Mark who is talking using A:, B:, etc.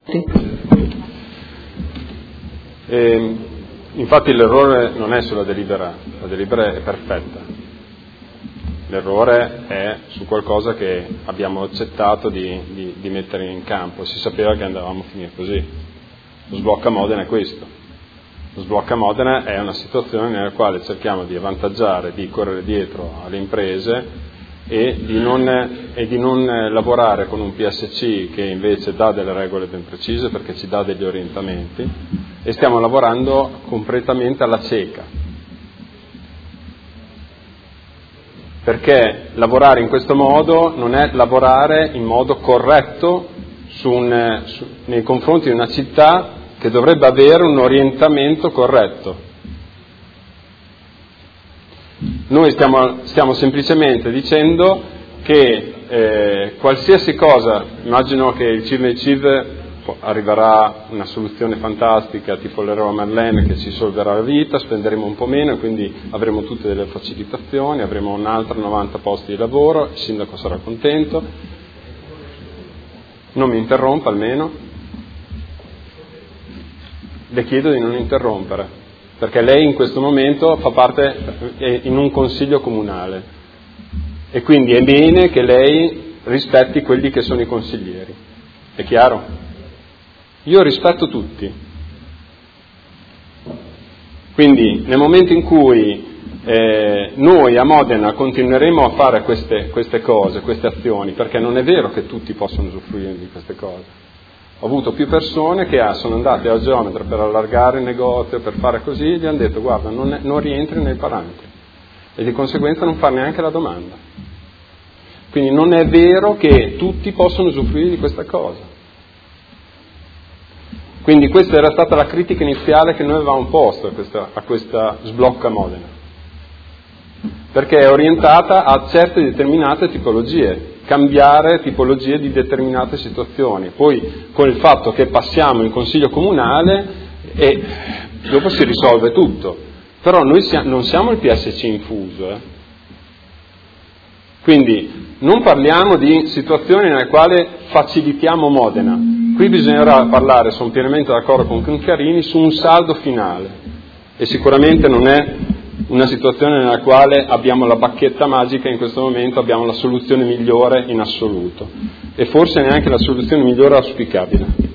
A: Infatti l'errore non è sulla delibera, la delibera è perfetta. L'errore è su qualcosa che abbiamo accettato di mettere in campo. Si sapeva che andavamo a finire così. Lo sblocca Modena è questo. Lo sblocca Modena è una situazione nella quale cerchiamo di avvantaggiare, di correre dietro alle imprese e di non lavorare con un PSC che invece dà delle regole ben precise, perché ci dà degli orientamenti, e stiamo lavorando completamente alla cieca. Perché lavorare in questo modo non è lavorare in modo corretto nei confronti di una città che dovrebbe avere un orientamento corretto. Noi stiamo semplicemente dicendo che qualsiasi cosa, immagino che il CIV arriverà una soluzione fantastica tipo l'Eroe Merlin che ci solverà la vita, spenderemo un po' meno e quindi avremo tutte delle facilitazioni, avremo un altro 90 posti di lavoro, il sindaco sarà contento. Non mi interrompa almeno. Le chiedo di non interrompere, perché lei in questo momento fa parte in un consiglio comunale e quindi è bene che lei rispetti quelli che sono i consiglieri. È chiaro? Io rispetto tutti. Quindi nel momento in cui noi a Modena continueremo a fare queste cose, queste azioni, perché non è vero che tutti possono usufruire di queste cose. Ho avuto più persone che sono andate al geometra per allargare il negozio, per fare così, e gli hanno detto guarda non rientri nei parametri e di conseguenza non far neanche la domanda. Quindi non è vero che tutti possono usufruire di questa cosa. Quindi questa era stata la critica iniziale che noi avevamo posto a questa sblocca Modena, perché è orientata a certe determinate tipologie, cambiare tipologie di determinate situazioni. Poi con il fatto che passiamo in consiglio comunale e dopo si risolve tutto, però noi non siamo il PSC infuso. Quindi non parliamo di situazioni nelle quali facilitiamo Modena. Qui bisognerà parlare, sono pienamente d'accordo con Concarini, su un saldo finale e sicuramente non è una situazione nella quale abbiamo la bacchetta magica, in questo momento abbiamo la soluzione migliore in assoluto e forse neanche la soluzione migliore auspicabile.